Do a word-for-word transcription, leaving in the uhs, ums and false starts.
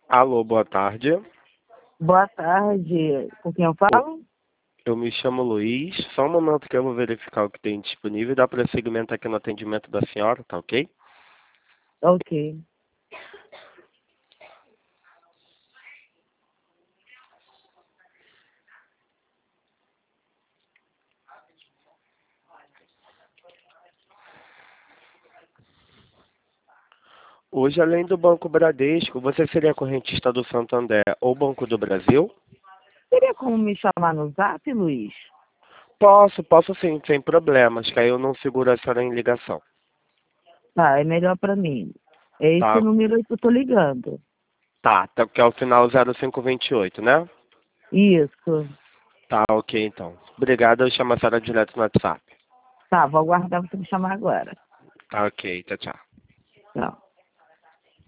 Alô, boa tarde. Boa tarde. Com quem eu falo? Eu me chamo Luiz. Só um momento que eu vou verificar o que tem disponível e dar prosseguimento aqui no atendimento da senhora, tá ok? Ok. Hoje, além do Banco Bradesco, você seria correntista do Santander ou Banco do Brasil? Teria como me chamar no Zap, Luiz? Posso, posso sim, sem problemas, que aí eu não seguro a senhora em ligação. Tá, é melhor pra mim. É esse Tá, número aí que eu tô ligando. tá, tá, que é o final zero cinco dois oito, né? Isso. Tá, ok então. Obrigado, eu chamo a senhora direto no WhatsApp. Tá, vou aguardar você me chamar agora. Tá, ok, tchau, tchau. Tchau.